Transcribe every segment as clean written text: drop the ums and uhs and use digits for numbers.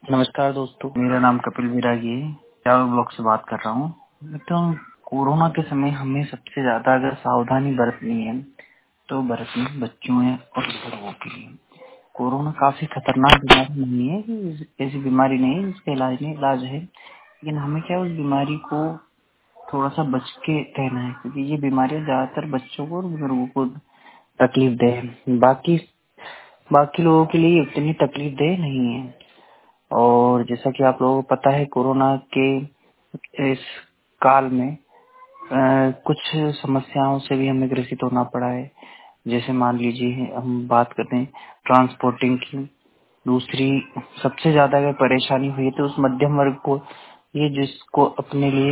नमस्कार दोस्तों, मेरा नाम कपिल विरागी है। चावल ब्लॉक से बात कर रहा हूँ। तो कोरोना के समय हमें सबसे ज्यादा अगर सावधानी बरतनी है तो बरतनी बच्चों है और बुजुर्गों के लिए। कोरोना काफी खतरनाक बीमारी नहीं है, ऐसी बीमारी नहीं है जिसका इलाज है, लेकिन हमें क्या है, उस बीमारी को थोड़ा सा बच के रहना है, क्योंकि ये बीमारियां ज्यादातर बच्चों को और बुजुर्गों को तकलीफ दे। बाकी बाकी लोगों के लिए उतनी तकलीफ दे नहीं है। और जैसा कि आप लोगों को पता है, कोरोना के इस काल में कुछ समस्याओं से भी हमें ग्रसित होना पड़ा है। जैसे मान लीजिए हम बात करते हैं ट्रांसपोर्टिंग की। दूसरी सबसे ज्यादा अगर परेशानी हुई तो उस मध्यम वर्ग को, ये जिसको अपने लिए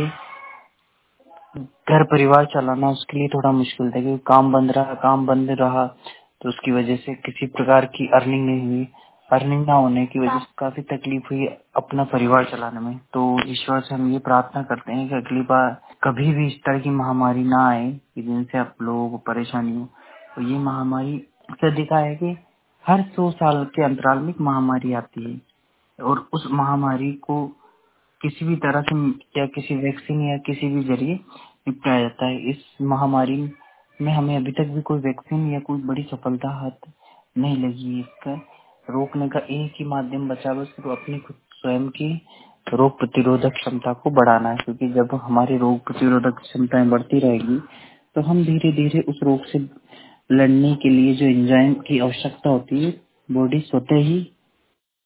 घर परिवार चलाना उसके लिए थोड़ा मुश्किल था, क्योंकि काम बंद रहा तो उसकी वजह से किसी प्रकार की अर्निंग नहीं हुई। अर्निंग ना होने की वजह से काफी तकलीफ हुई अपना परिवार चलाने में। तो ईश्वर से हम ये प्रार्थना करते हैं कि अगली बार कभी भी इस तरह की महामारी ना आए कि जिनसे आप लोगों को परेशानी हो। तो ये महामारी से दिखा है कि हर 100 साल के अंतराल में एक महामारी आती है, और उस महामारी को किसी भी तरह से या किसी वैक्सीन या किसी भी जरिए निपटाया जाता है। इस महामारी में हमें अभी तक भी कोई वैक्सीन या कोई बड़ी सफलता हाथ नहीं लगी है। इसका रोकने का एक ही माध्यम बचा, बस तो अपनी खुद स्वयं की रोग प्रतिरोधक क्षमता को बढ़ाना है, क्योंकि जब हमारी रोग प्रतिरोधक क्षमताएं बढ़ती रहेगी तो हम धीरे धीरे उस रोग से लड़ने के लिए जो एंजाइम की आवश्यकता होती है, बॉडी स्वतः ही